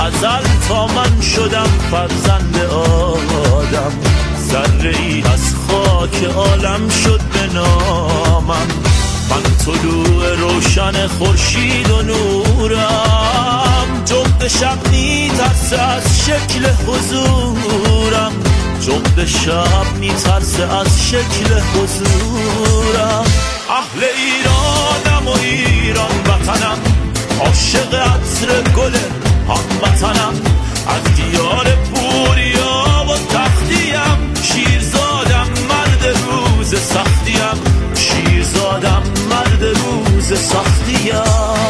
ازل تا من شدم فرزند آدم، ذره ای از خاک عالم شد به نامم. من طلوع روشن خورشید و نورم، جغد شب میترسه از شکل حضورم، جغد شب میترسه از شکل حضورم. اهل ایرانم و ایران وطنم، عاشق عطر گل هموطنم، از دیار پوریا و تختیم، شیرزادم مرد روز سختیم، شیرزادم مرد روز سختیم.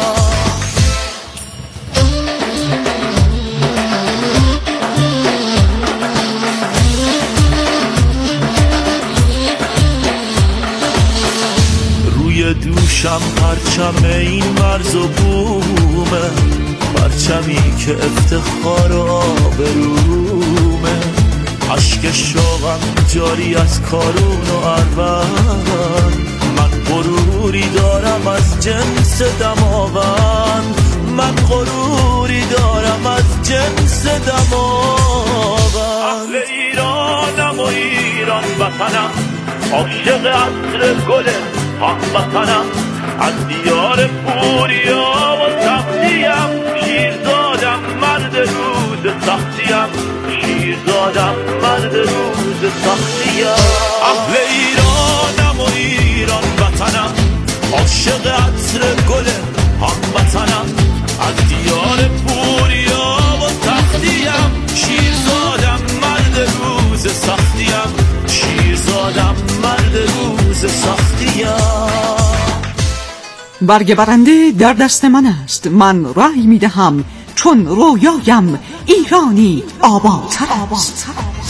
روی دوشم پرچم این مرز و بومه، پرچمی که افتخار و آبرومه، عشق شوقم جاری از کارون و اروند، من غروری دارم از جنس دماوند، من غروری دارم از جنس دماوند. اهل ایرانم و ایران وطنم، عاشق عطر گل هموطنم، از دیار پوریا و تختیم، شیرزادم مرد روز سختیم، شیرزادم مرد روز سختیم. اهل ایرانم و ایران وطنم، عاشق عطر گل هموطنم، از دیار پوریا و تختیم، شیرزادم مرد روز سختیم، شیرزادم مرد روز سختیم. برگ برنده در دست من است، من رأی میدهم چون رویایم ایرانی آبادتر است.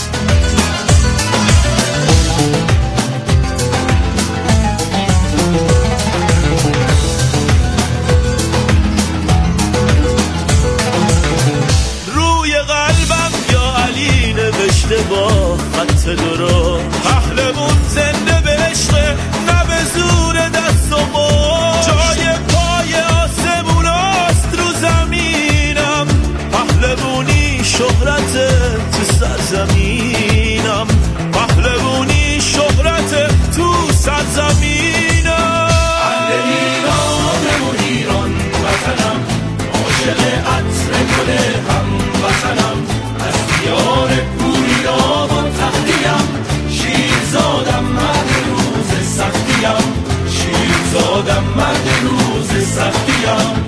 روی قلبم یا علی نوشته با خط درست، پهلوون زنده به عشق نه به زور دست و قول، جای پای آسموناست رو زمینم، پهلوونی شهرت تو سرزمینم، پهلوونی شهرت تو سرزمینم. اهل ایرانم و ایران وطنم، عاشق عطر گل هموطنم، از دیار پوریا و تختیم، شیرزادم مرد روز سختیم، شیرزادم مرد روز سختیم.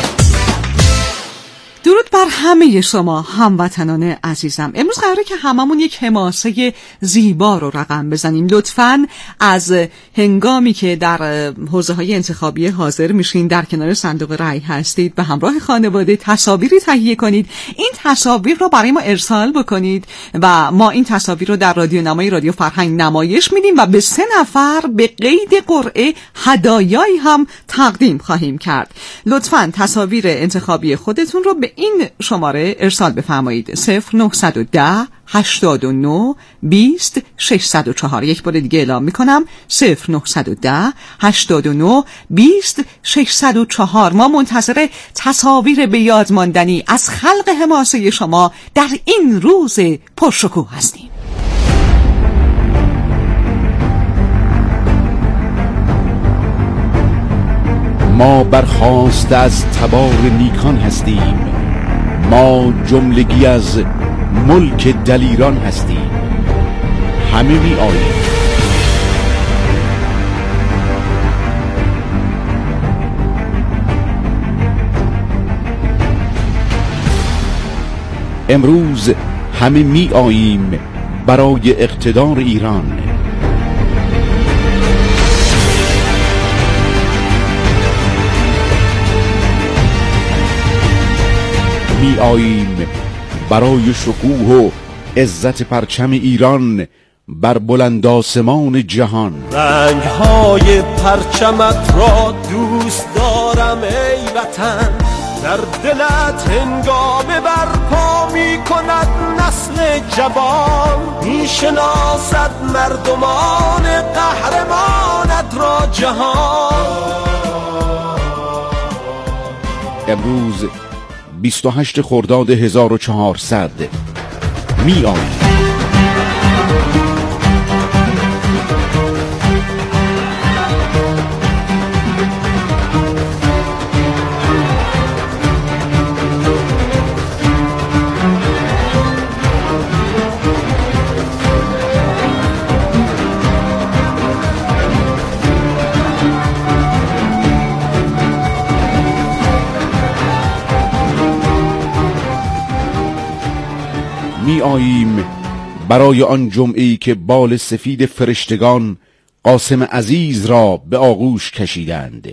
درود بر همه شما هموطنان عزیزم. امروز قراره که هممون یک حماسه زیبا رو رقم بزنیم. لطفاً از هنگامی که در حوزه‌های انتخابی حاضر میشین، در کنار صندوق رأی هستید، به همراه خانواده تصاویری تهیه کنید. این تصاویر رو برای ما ارسال بکنید و ما این تصاویر رو در رادیو نمای رادیو فرهنگ نمایش میدیم و به 3 نفر به قید قرعه هدایایی هم تقدیم خواهیم کرد. لطفاً تصاویر انتخابی خودتون رو به این شماره ارسال بفرمایید: 0910 89 20 604. یک بار دیگه اعلام میکنم: 0910 89 20 604. ما منتظر تصاویر به یاد ماندنی از خلق حماسه شما در این روز پرشکوه هستیم. ما برخاسته از تبار نیکان هستیم، ما جملگی از ملک دلیران هستیم، همه می آییم. امروز همه می آییم برای اقتدار ایران. می آییم برای شکوه و عزت پرچم ایران بر بلند آسمان جهان. رنگ‌های پرچمت را دوست دارم ای وطن، در دلت هنگامه برپا می کند نسل جوان، می شناسد مردمان قهرمانت را جهان. امروز 28 خرداد 1400 میآییم. می‌آییم برای آن جمعه‌ای که بال سفید فرشتگان قاسم عزیز را به آغوش کشیدند.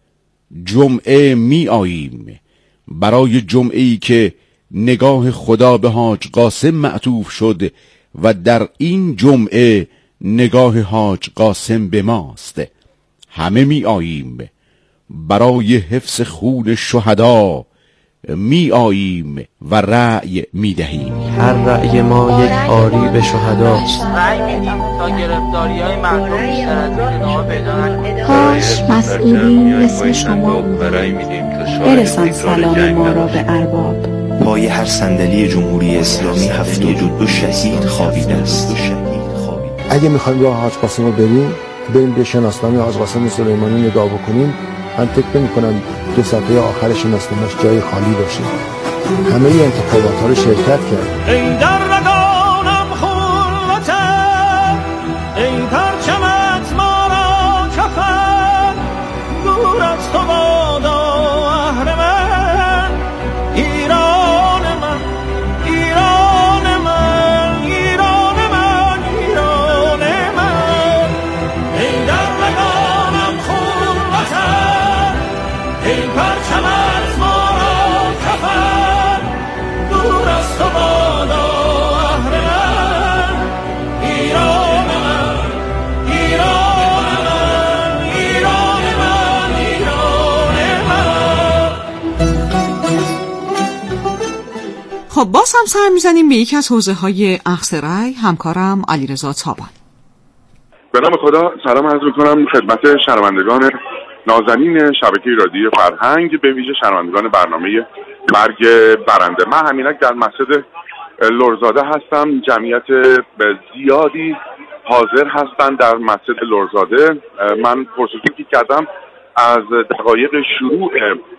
جمعه می‌آییم برای جمعه‌ای که نگاه خدا به حاج قاسم معطوف شد و در این جمعه نگاه حاج قاسم به ماست. همه می‌آییم برای حفظ خون شهدا، می آییم و رأی می دهیم. هر رأی ما یک آری به شهداست. رأی میدیم تا گرفتاری‌های مردم بیشتر از این ادامه پیدا نکنه. کاش مسئولین مثل شما برسان سلام ما را به ارباب. پای هر صندلی جمهوری اسلامی 72 شهید خوابیده است. اگه میخوایم راه حاج قاسم رو بریم به شناسنامه حاج قاسم سلیمانی نگاه بکنیم، من فکر نمی‌کنم 2 صفحه آخر شناسنامه‌اش جای خالی باشه. همه انتخابات‌ها رو شرکت کرد. ای در رگانم خلوتم، ای پرچمت ما را کفن، دور از تو بادا اهرمن، ایران من، ایران من، ایران من، ایران من. ای در رگانم خلوتم، ای پرچمت ما را کفن، دور از تو بادا اهرمن، ایران من، ایران من، ایران من، ایران من. خب باز هم سر میزنیم به یکی از حوزه‌های اخذ رأی. همکارم علیرضا تابان. به نام خدا سلام عرض می‌کنم خدمت شنوندگان نازنین شبکه رادیو فرهنگ، به ویژه شنوندگان برنامه مرگ برنده. من همینک در مسجد لرزاده هستم. جمعیت زیادی حاضر هستند در مسجد لرزاده. من پرسجویی کردم از دقایق شروع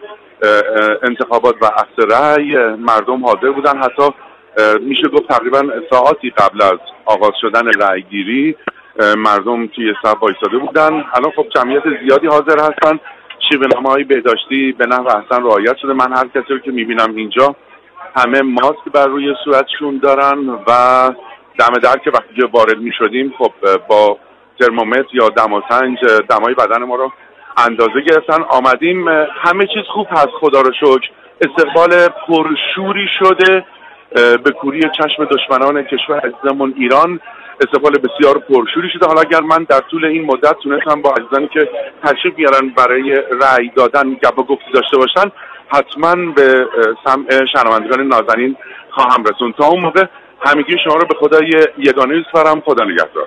انتخابات و اخذ رأی مردم حاضر بودن. حتی میشه گفت تقریبا ساعاتی قبل از آغاز شدن رأی گیری مردم توی صف وایساده بودن. الان خب جمعیت زیادی حاضر هستن. شیوه‌نامه‌های بهداشتی به نحو احسن رعایت شده. من هر کسی رو که میبینم اینجا همه ماسک بر روی صورتشون دارن و دم در که وقتی که وارد میشدیم خب با ترمومتر یا دماسنج دمای بدن ما رو اندازه گرفتن. آمدیم، همه چیز خوب هست خدا رو شکر. استقبال پرشوری شده به کوری چشم دشمنان کشور عزیزمون ایران. استقبال بسیار پرشوری شده. حالا اگر من در طول این مدت تونستم با عزیزانی که تشریف بیارن برای رأی دادن گپ و گفتی داشته باشن، حتما به سمع شنوندگان نازنین خواهم رسوند. تا اون موقع همگی شما رو به خدای یگانه می‌سپارم. خدا نگهدار.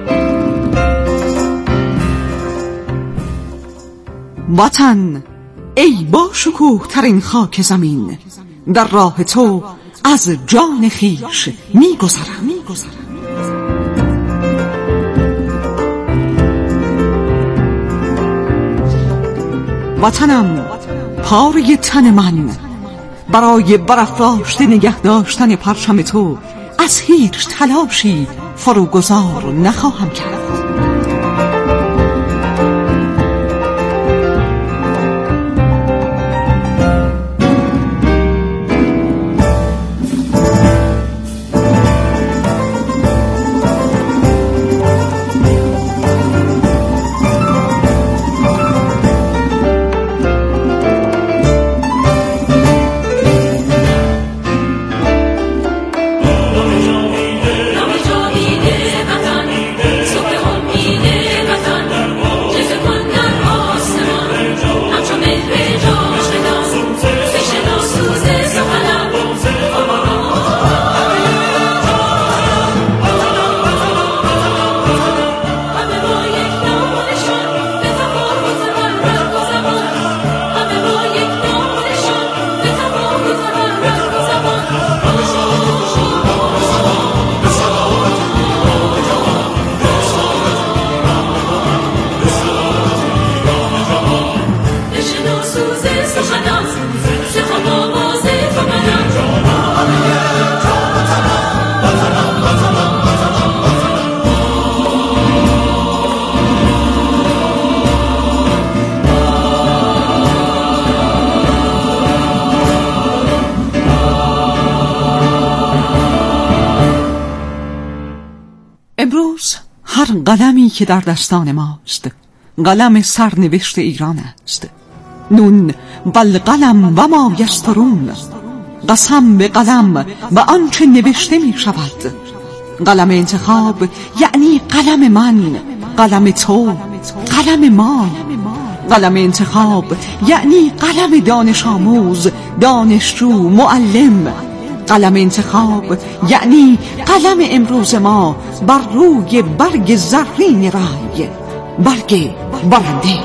وطن ای با شکوه ترین خاک زمین، در راه تو از جان خویش می‌گذرم. وطنم پاره تن من، برای برافراشته نگه داشتن پرچم تو از هیچ تلاشی فروگذار نخواهم کرد. امروز هر قلمی که در دستان ماست قلم سرنوشت ایران است. نون بالقلم و ما یسترون، قسم به قلم و آنچه نوشته می شود. قلم انتخاب یعنی قلم من، قلم تو، قلم ما. قلم انتخاب یعنی قلم دانش آموز، دانشجو، معلم. قلم انتخاب یعنی قلم امروز ما بر روی برگ زرین رای، برگ برنده.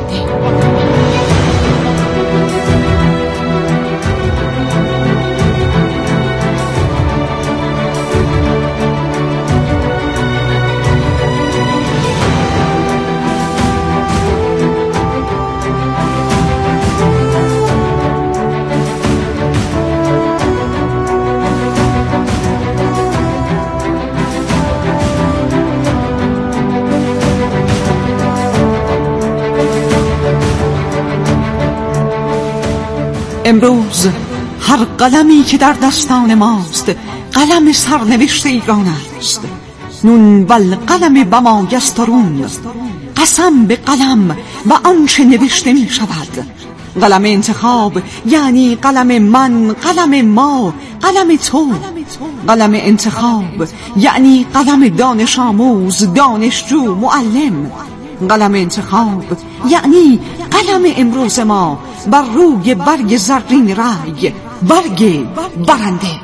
امروز هر قلمی که در دستان ماست قلم سرنوشت ایران است. نون والقلم و ما یسترون، قسم به قلم و آنچه نوشته می شود. قلم انتخاب یعنی قلم من، قلم ما، قلم تو. قلم انتخاب یعنی قلم دانش آموز، دانشجو، معلم. قلم انتخاب یعنی قلم امروز ما بر روی برگ زرین رای، برگ برنده.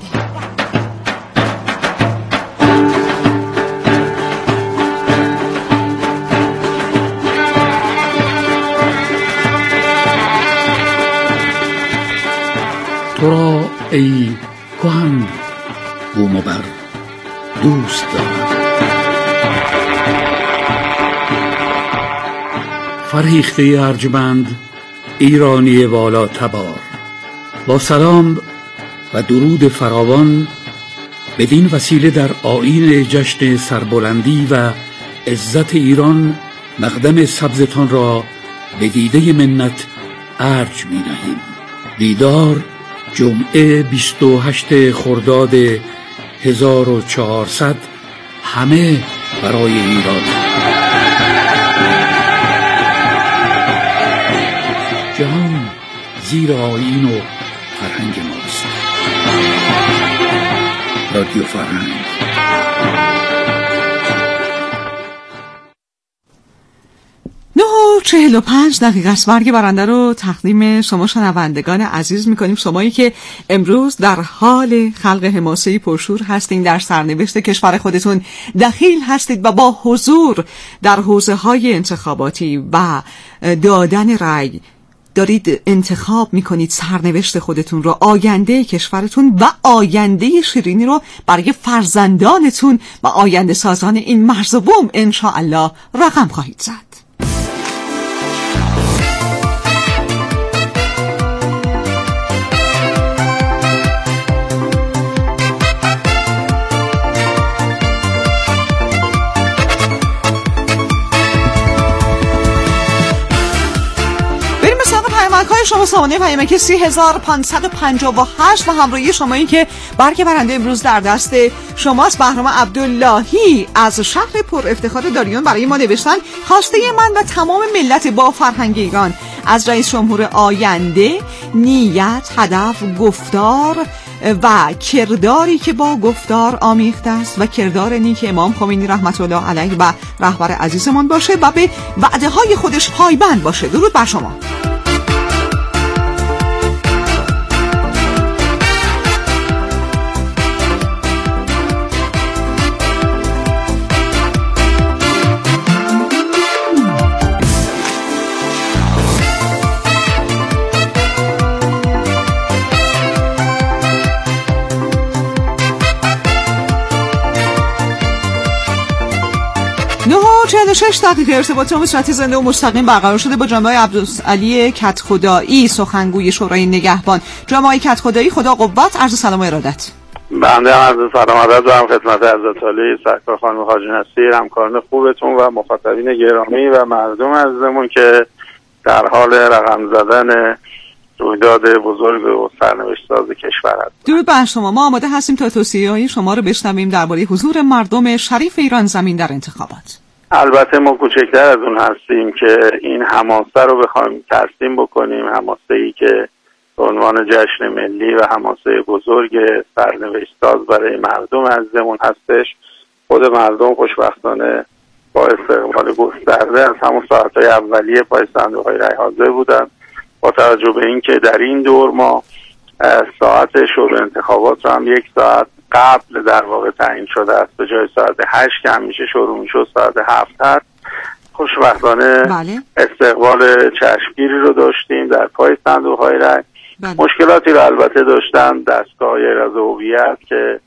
تو را ای کهن بوم و بر دوست دارم، فرهیخته ارجمند ایرانی والا تبار، با سلام و درود فراوان بدین وسیله در آیین جشن سربلندی و عزت ایران مقدم سبزتان را به دیده منت ارج می نهیم. دیدار جمعه 28 خرداد 1400 همه برای ایران. جهان زیر آیین و فرهنگ ماست. رادیو فرهنگ. نه 45 دقیقه است. برگ برنده رو تقدیم شما شنوندگان عزیز میکنیم، شمایی که امروز در حال خلق حماسه‌ای پرشور هستین، در سرنوشت کشور خودتون دخیل هستید و با حضور در حوزه‌های انتخاباتی و دادن رأی دارید انتخاب میکنید سرنوشت خودتون رو، آینده کشورتون و آینده شیرینی رو برای فرزندانتون و آینده سازان این مرز و بوم انشاءالله رقم خواهید زد. های شما سامانه پیامک 3558 و همراهی شمایی که برگ برنده امروز در دست شماست. بهرام عبداللهی از شهر پر افتخار داریون برای ما نوشتن خواسته من و تمام ملت با فرهنگ ایران از رئیس جمهور آینده نیت، هدف، گفتار و کرداری که با گفتار آمیخته است و کردار نیک امام خمینی رحمت الله علیه و رهبر عزیزمان باشه و به وعده های خودش پایبند باشه. درود بر شما. نه 46 دقیقه ارتباط به صورت زنده و مستقیم برقرار شده با جناب عبدالعلی کدخدایی، سخنگوی شورای نگهبان. جناب آقای کدخدایی، خدا قوت، عرض سلام و ارادت. بنده عرض سلام و ارادت دارم خدمت حضرت عالی سرکار خانم حاجی نصیر، همکاران خوبتون و مخاطبین گرامی و مردم عزیزمون که در حال رقم زدن رویداد بزرگ و سرنوشت ساز کشور هست. درود بر شما. ما آماده هستیم تا توصیه‌های شما رو بشنویم درباره حضور مردم شریف ایران زمین در انتخابات. البته ما کوچکتر از اون هستیم که این حماسه رو بخوایم ترسیم بکنیم، حماسه‌ای که به عنوان جشن ملی و حماسه بزرگ سرنوشت ساز برای مردم عزیزمون هستش. خود مردم خوشبختانه با استقبال گسترده از همون ساعت‌های اولیه پای صندوق‌های رای حاضر بودن. با توجه به اینکه در این دور ما ساعت شروع انتخابات رو هم 1 ساعت قبل در واقع تعیین شده است، به جای ساعت 8 که همیشه شروع میشد ساعت 7 هست. خوشبختانه استقبال چشمگیری رو داشتیم در پای صندوق‌های رای. مشکلاتی رو البته داشتن دستگاه‌های اعراض هویت که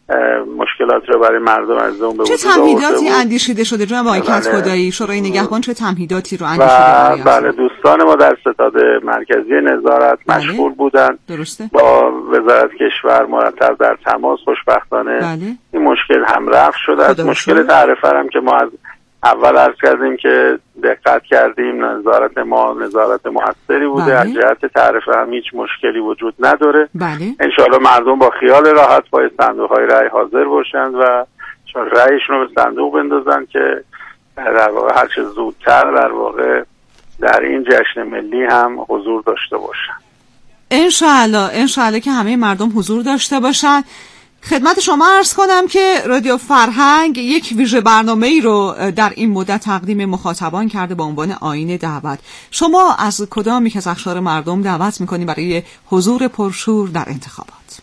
مشکلاتی رو برای مردم از اون به وجود چه تمهیداتی اندیشیده شده جناب آقای کدخدایی؟ شورای نگهبان چه تمهیداتی رو اندیشیده؟ بله دوستان ما در ستاد مرکزی نظارت مشغول بودن. درسته. با وزارت کشور مرتب در تماس. خوشبختانه این مشکل هم رفع شده است. مشکل تعرفه هم که ما از اول عرض کردیم که دقت کردیم نظارت ما نظارت موثری بوده. از جهت تعرفه هم هیچ مشکلی وجود نداره. انشاءالله مردم با خیال راحت پای صندوق‌های رای حاضر باشند و چون رایشون رو به صندوق بندازن که در واقع هر چه زودتر در واقع در این جشن ملی هم حضور داشته باشن. انشاءالله که همه مردم حضور داشته باشن. خدمت شما عرض کنم که رادیو فرهنگ یک ویژه برنامه‌ای رو در این مدت تقدیم مخاطبان کرده با عنوان آیین دعوت. شما از کدام یک از اقشار مردم دعوت می‌کنید برای حضور پرشور در انتخابات؟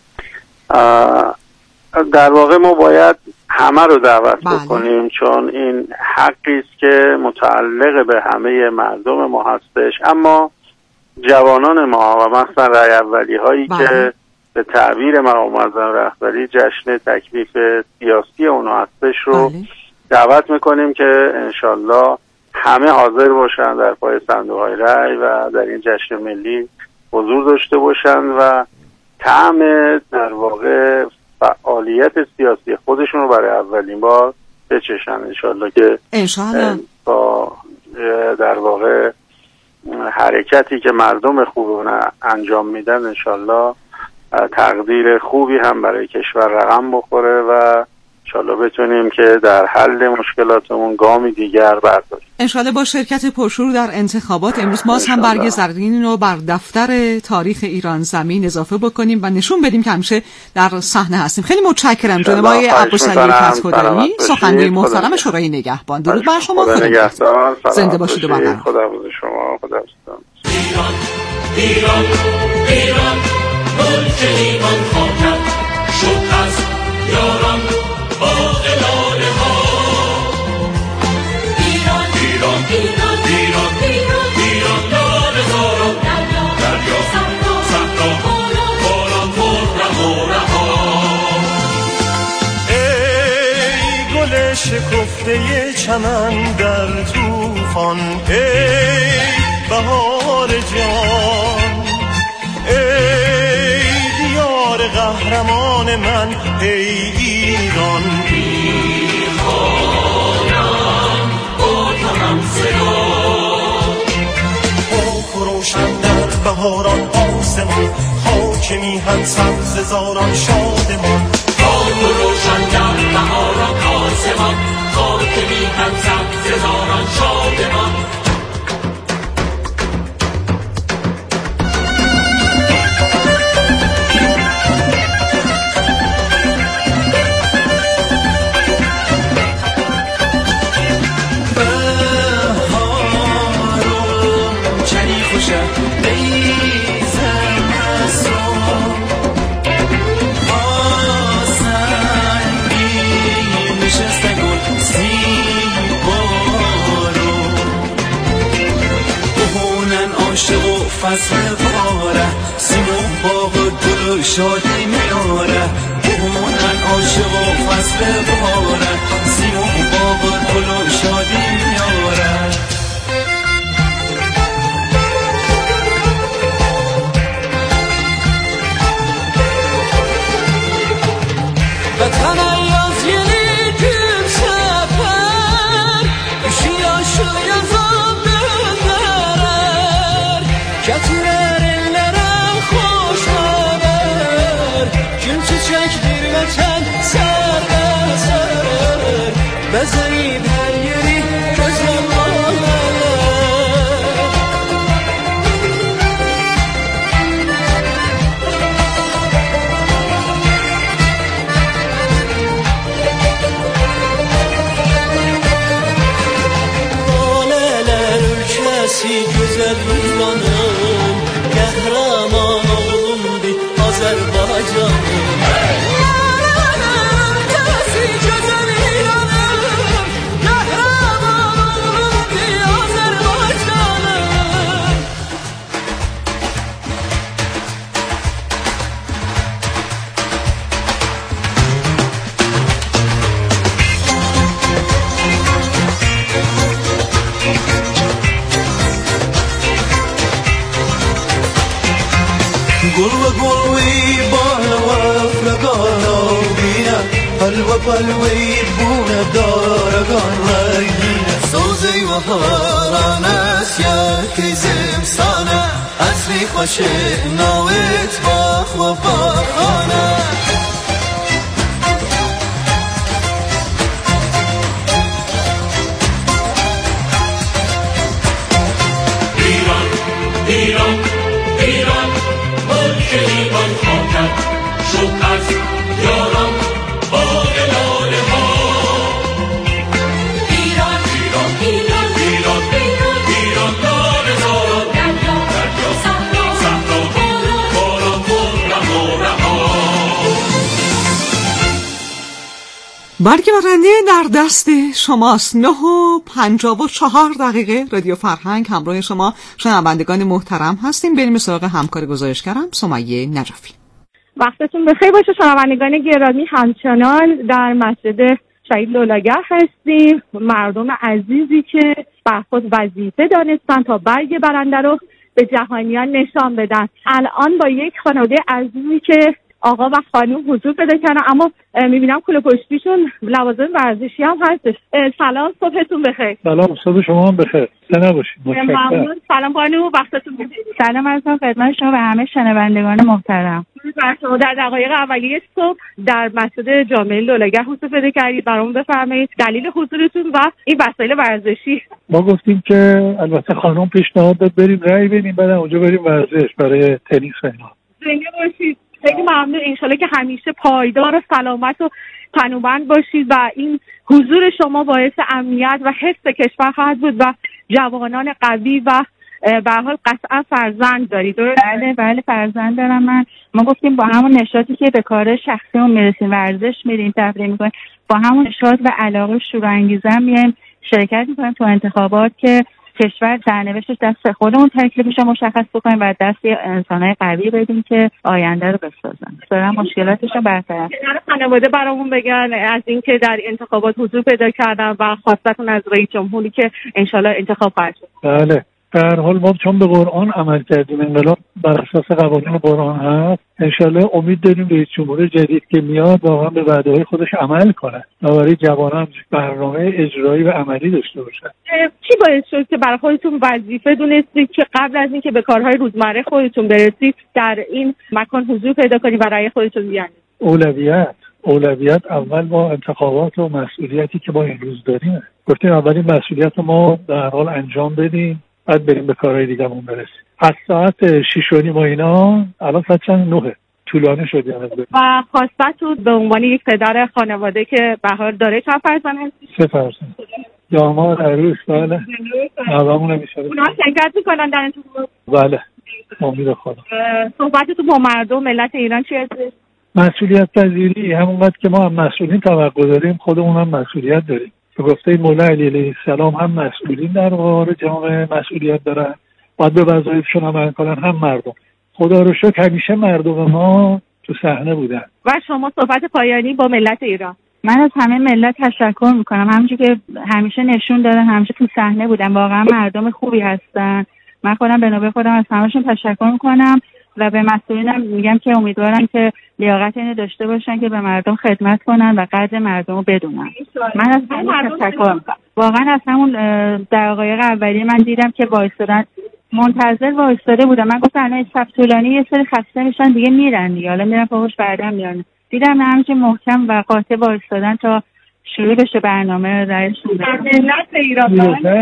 در واقع ما باید همه رو دعوت بکنیم چون این حقی است که متعلق به همه مردم ما هستش. اما جوانان ما و مثلا رای اولی هایی که به تعبیر مقام معظم رهبری جشن تکلیف سیاسی اونها هستش رو دعوت میکنیم که انشالله همه حاضر باشن در پای صندوق‌های رای و در این جشن ملی حضور داشته باشن و طعم در واقع فعالیت سیاسی خودشون رو برای اولین بار بچشن. انشالله که با در واقع حرکتی که مردم خوبونه انجام میدن انشالله تقدیر خوبی هم برای کشور رقم بخوره و انشالله بتونیم که در حل مشکلاتمون گامی دیگر برداریم. انشالله با شرکت پرشور در انتخابات امروز باز هم برگ زرین رو بر دفتر تاریخ ایران زمین اضافه بکنیم و نشون بدیم که همیشه در صحنه هستیم. خیلی متشکرم جناب آقای عبدالعلی کدخدایی، سخنگوی محترم شورای نگهبان. درود بر شما. زنده باشید و برقرار. خدا شما. خدا ایران ایران ایران ملک ایمان خاکم شد از یاران با الاله ها. ایران ایران ایران ایران ایران ایران لاله زاران شکفته چمن در طوفان، ای بهار جان، ای دیار قهرمان من، ای ایران. میخوانم با تمام صدا، خاک و روشن در بهاران آسمان، خاک میهن سبز زاران شادمان، خاک و روشن در بهاران آسمان، خاک میهن سبز زاران شادمان. فصل باره سیمون باغ دل شادی میاره، بهونن عاشق و فصل باره سیمون باغ دل شادی میاره. وطن از یلی گل سفر کشی عاشق یزم دلدرر getirer ellere hoş haber, gül çiçektir vətən sərbəsər, bəzəyib hər yeri gözəl lalələr. Lalələr ülkəsi gözəl İranım, qəhrəman oğlumdur Azərbaycanım. Lalələr ülkəsi gözəl İranım, qəhrəman oğlumdur Azərbaycanım. قلوة قلوي بالا وفلقانا بينا حلوة قلوي بونا بدارقان رقينا سوزي وهارانا سياكي زمسانا عزري خوشنا واتباخ وفاخانا. ایران ایران ایران ملک ایمان خاکم، شد از یاران با الاله ها. ایران ایران ایران ایران ایران لاله زاران، دریا صحرا باران خرم و رها. برگردنده در دست شماست. 9:54 رادیو فرهنگ همراه شما شنوندگان محترم هستیم. بریم سراغ همکار گزارشگرم سمیه نجفی. وقتتون بخیر باشه شنوندگان گرامی. همچنان در مسجد شهید لولاگه هستیم. مردم عزیزی که بر خود وظیفه دانستن تا برگ برنده رو به جهانیان نشان بدن. الان با یک خانواده عزیزی که آقا و خانم حضور پیدا کردن، اما میبینم کوله پشتیشون لوازم ورزشی هم هستش. سلام، صبحتون بخیر. سلام، صبح شما هم بخیر. سلام باشید. ممنون. سلام بانو، وقتتون بخیر. سلام عرضم خدمت شما و همه شنوندگان محترم. شما در دقایق اولیه صبح در مسجد جامع لولاگه حضور پیدا کردید. برامون بفرمایید دلیل حضورتون و این وسایل ورزشی. ما گفتیم که البته خانم پیشنهاد داد بریم رای بدیم، بعد اونجا بریم ورزش برای تنیس و اینا. زنده باشید. خیلی ممنون. انشالله که همیشه پایدار و سلامت و تنومند باشید و این حضور شما باعث امنیت و حفظ کشور خواهد بود و جوانان قوی و به هر حال قطعا فرزند دارید. بله فرزند دارم من. ما گفتیم با همون نشاطی که به کار شخصیمون میرسیم، ورزش میریم، تفریح میکنیم، با همون نشاط و علاقه شور و انگیزه میایم شرکت میکنیم تو انتخابات که کشور سرنوشتش دست خودمون تکلیفش رو مشخص بکنیم و دست انسان‌های قوی بدیم که آینده رو بسازن. دارن مشکلاتش رو برطرف. خانواده برامون بگن از اینکه در انتخابات حضور پیدا کردن و خواستتون از رئیس جمهوری که انشالله انتخاب خواهد شد. بله. در حال ما چون به قرآن عمل کردیم، انقلاب بر اساس قوانین قرآن هست، انشالله امید داریم رئیس جمهور جدید که میاد واقعا به وعده‌های خودش عمل کنه و برای جوانان برنامه اجرایی و عملی داشته باشه. چی باعث شد که برای خودتون وظیفه دونستید که قبل از اینکه به کارهای روزمره خودتون برسید در این مکان حضور پیدا کنید و رأی خودتون بیارید؟ اولویت اول با انتخابات و مسئولیتی که ما امروز داریم. گفتیم اولین مسئولیت ما در حال انجام بدیم، بعد بریم به کارهای دیگه‌مون برسیم. از ساعت 6:30 اینا الان ساعت 9 طولانی شد یعنی. و خواستتون به عنوان یک پدر خانواده که به حال داره چند فرزند هستید؟ 3 فرزند. داماد، عروس، بله. آقامون همیشه. اونا شرکت می‌کنن در انتخابات؟ بله. امید خدا. صحبتتون با مردم ملت ایران چی هست؟ مسئولیت پذیری، همونقدر که ما هم مسئولین توقع داریم خودمون هم مسئولیت داریم. به گفته مولا علی علیه السلام هم مسئولین در قبال جامعه مسئولیت دارن، باید به وظایفشون عمل کنن، هم مردم. خدا رو شکر همیشه مردم ما تو صحنه بودن. و شما صحبت پایانی با ملت ایران. من از همه ملت تشکر میکنم، همونجور که همیشه نشون دادن، همیشه تو صحنه بودن، واقعا مردم خوبی هستن. من خودم به نوبه خودم از همه‌شون تشکر میکنم و به مسئولینم میگم که امیدوارم که لیاقت اینو داشته باشن که به مردم خدمت کنن و قدر مردم رو بدونن. من از همه تشکر میکنم. واقعا از همون دقایق اولیه من دیدم که وایسادن، منتظر وایساده بودم. من گفتم الان صف طولانی یه سری خسته میشن دیگه میرن دیگه، حالا میرن فوقش بعدم میان. دیدم همینجوری محکم و قاطع وایسادن تا شروع بشه برنامه رئیسشون. ملت ایران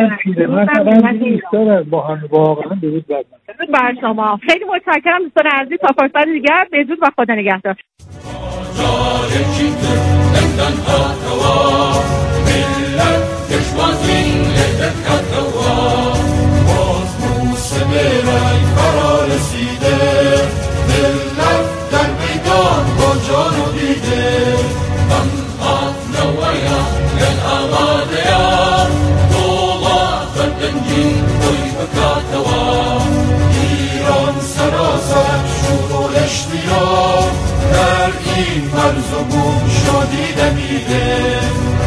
با هم واقعا درود بر شما. خیلی متشکرم دوستان عزیز، تا فرصت دیگر بدرود و خدا نگهدار. ایران سراسر شور و اشتیاق در این مرز و بوم شدی دمیده.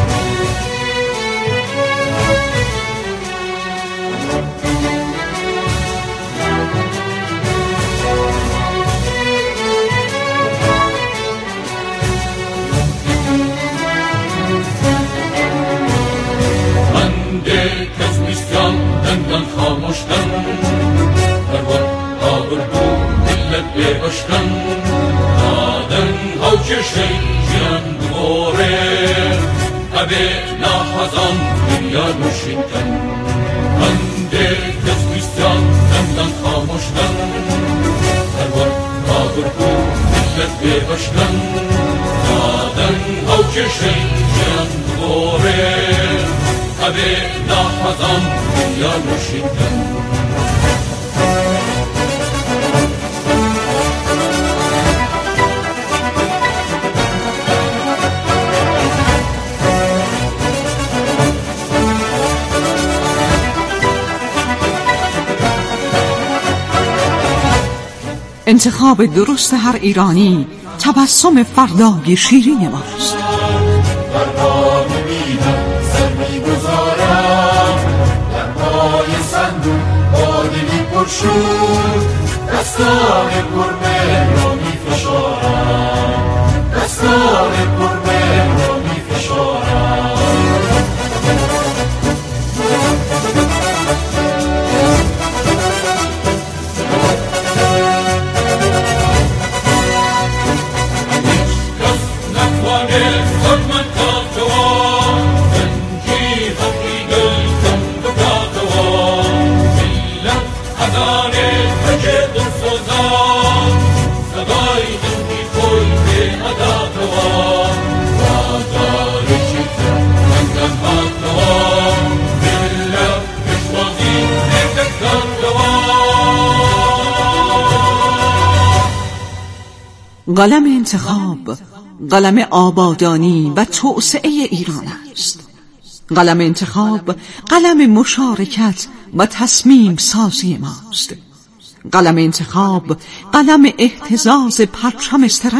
دندان خاموشتن پروان آبرگو ملت ببشتن دادن ها که شیجان دوره عبه ناخزان دنیا نوشیدن بنده کسویستان دندان خاموشتن پروان آبرگو ملت ببشتن دادن ها که شیجان دوره عبه ناخزان دنیا نوشیدن. انتخاب درست هر ایرانی تبسم فردای شیرین ماست. دستان پرمهر را می فشارم، دستان پرمهر را می فشارم. هیچ کس نتوانه خدمت کاتوا زنجیر حقی گلتم بکاتوا ملت خزانه تجد سوزان سبای دنگی خوی به اداتوا بازار چیتر منگم هاتوا ملت بشوازی نتکاتوا. قلم انتخاب قلم آبادانی و توسعه ایران است. قلم انتخاب قلم مشارکت و تصمیم سازی ماست. قلم انتخاب قلم اهتزاز پرچم